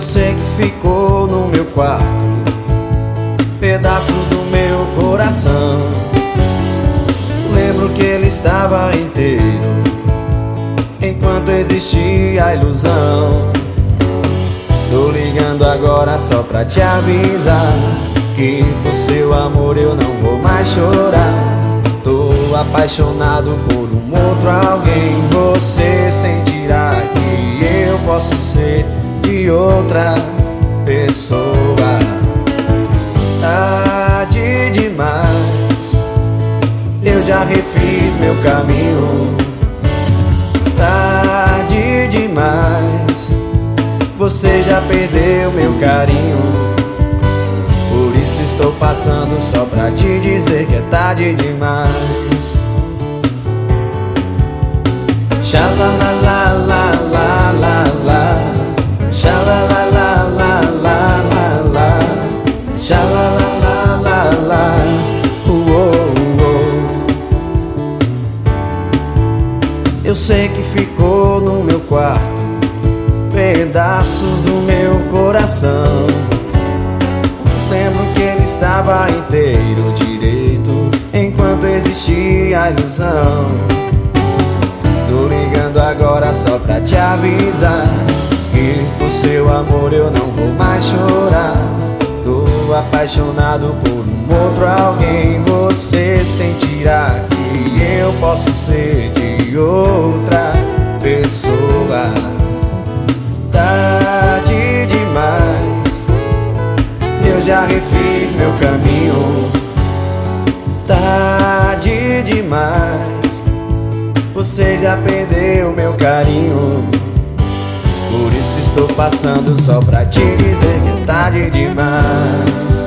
sei que ficou no meu quarto pedaços do meu coração. Lembro que ele estava inteiro enquanto existia a ilusão. Tô ligando agora só pra te avisar que por seu amor eu não vou mais chorar. Tô apaixonado por um outro alguém. Você sentirá que eu posso ser de outra pessoa. Tarde demais, eu já refiz meu caminho. Tarde demais, você já perdeu meu carinho. Por isso estou passando só pra te dizer que é tarde demais. Xalalalalala, xalalalalala, xalalalalala, Eu sei que ficou no meu quarto pedaços do meu coração. Lembro que ele estava inteiro direito enquanto existia a ilusão. Tô ligando agora só pra te avisar que por seu amor eu não vou mais chorar. Tô apaixonado por um outro alguém. Você sentirá que eu posso ser de outra pessoa. Tarde demais, eu já refiz meu caminho. Tarde demais, você já perdeu meu carinho. Por isso estou passando só pra te dizer que é tarde demais.